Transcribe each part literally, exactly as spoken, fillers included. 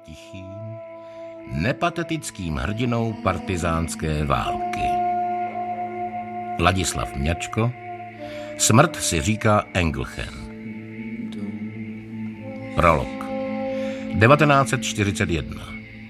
tichým, nepatetickým hrdinou partizánské války. Ladislav Mňačko, Smrt si říká Engelchen. Prolog. devatenáct set čtyřicet jedna.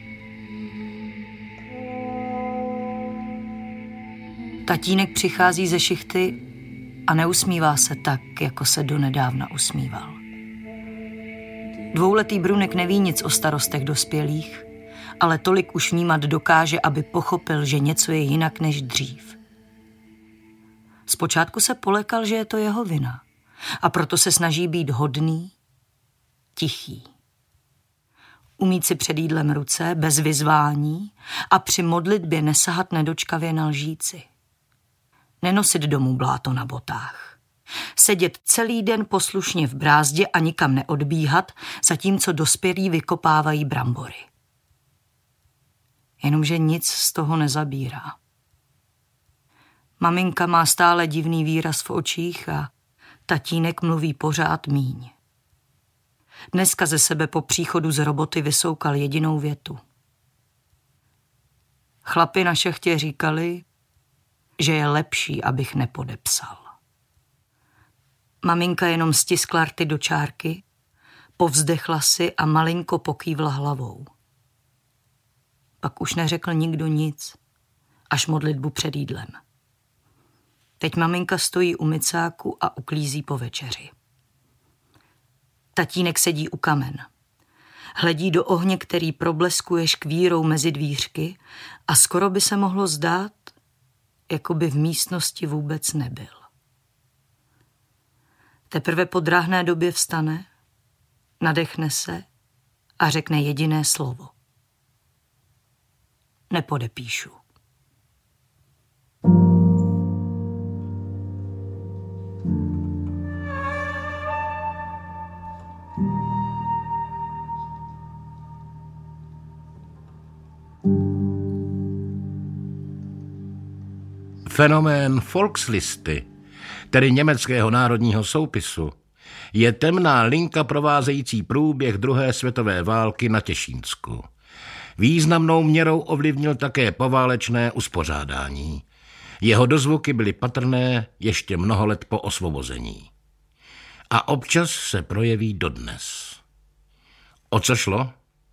Tatínek přichází ze šichty a neusmívá se tak, jako se donedávna usmíval. Dvouletý Brunek neví nic o starostech dospělých, ale tolik už vnímat dokáže, aby pochopil, že něco je jinak než dřív. Zpočátku se polekal, že je to jeho vina, a proto se snaží být hodný, tichý. Umít si před jídlem ruce, bez vyzvání, a při modlitbě nesahat nedočkavě na lžíci. Nenosit domů bláto na botách. Sedět celý den poslušně v brázdě a nikam neodbíhat, zatímco dospělí vykopávají brambory. Jenomže nic z toho nezabírá. Maminka má stále divný výraz v očích a tatínek mluví pořád míň. Dneska ze sebe po příchodu z roboty vysoukal jedinou větu. Chlapi na šachtě říkali, že je lepší, abych nepodepsal. Maminka jenom stiskla rty do čárky, povzdechla si a malinko pokývla hlavou. Pak už neřekl nikdo nic, až modlitbu před jídlem. Teď maminka stojí u micáku a uklízí po večeři. Tatínek sedí u kamen. Hledí do ohně, který probleskuje škvírou mezi dvířky, a skoro by se mohlo zdát, jako by v místnosti vůbec nebyl. Teprve po drahné době vstane, nadechne se a řekne jediné slovo. Nepodepíšu. Fenomén Volkslisty, tedy německého národního soupisu, je temná linka provázející průběh druhé světové války na Těšínsku. Významnou měrou ovlivnil také poválečné uspořádání. Jeho dozvuky byly patrné ještě mnoho let po osvobození. A občas se projeví dodnes. O co šlo?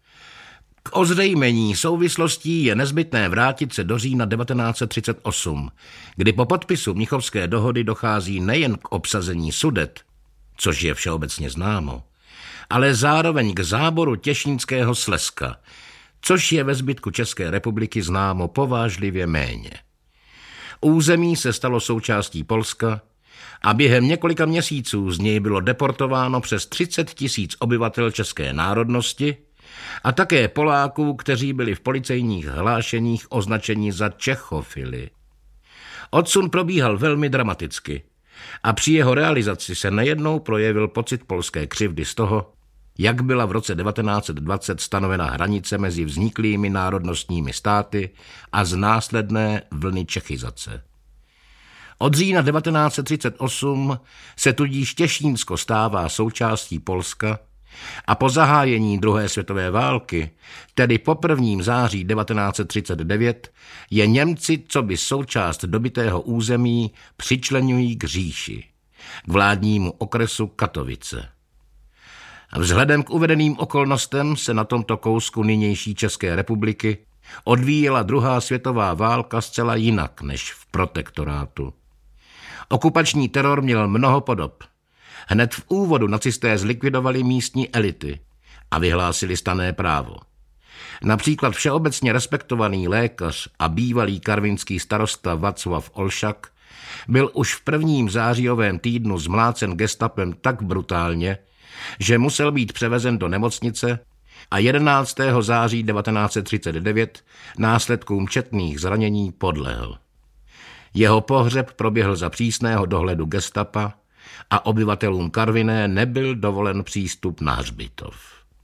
K ozřejmení souvislostí je nezbytné vrátit se do října devatenáct set třicet osm, kdy po podpisu Mnichovské dohody dochází nejen k obsazení Sudet, což je všeobecně známo, ale zároveň k záboru Těšínského Slezska, což je ve zbytku České republiky známo povážlivě méně. Území se stalo součástí Polska a během několika měsíců z něj bylo deportováno přes třicet tisíc obyvatel české národnosti a také Poláků, kteří byli v policejních hlášeních označeni za Čechofily. Odsun probíhal velmi dramaticky a při jeho realizaci se nejednou projevil pocit polské křivdy z toho, jak byla v roce devatenáct set dvacet stanovena hranice mezi vzniklými národnostními státy a z následné vlny čechizace. Od října devatenáct set třicet osm se tudíž Těšínsko stává součástí Polska a po zahájení druhé světové války, tedy po prvním září devatenáct set třicet devět, je Němci coby součást dobytého území přičleňují k říši, k vládnímu okresu Katovice. Vzhledem k uvedeným okolnostem se na tomto kousku nynější České republiky odvíjela druhá světová válka zcela jinak než v protektorátu. Okupační teror měl mnoho podob. Hned v úvodu nacisté zlikvidovali místní elity a vyhlásili stanné právo. Například všeobecně respektovaný lékař a bývalý karvinský starosta Václav Olšak byl už v prvním zářijovém týdnu zmlácen gestapem tak brutálně, že musel být převezen do nemocnice a jedenáctého září devatenáct set třicet devět následkům četných zranění podlehl. Jeho pohřeb proběhl za přísného dohledu gestapa a obyvatelům Karviné nebyl dovolen přístup na hřbitov.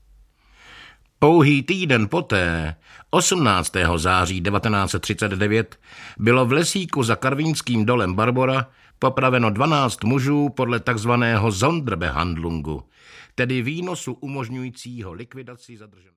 Pouhý týden poté, osmnáctého září devatenáct set třicet devět, bylo v lesíku za karvinským dolem Barbora popraveno dvanáct mužů podle takzvaného Sonderbehandlungu, tedy výnosu umožňujícího likvidaci zadržených.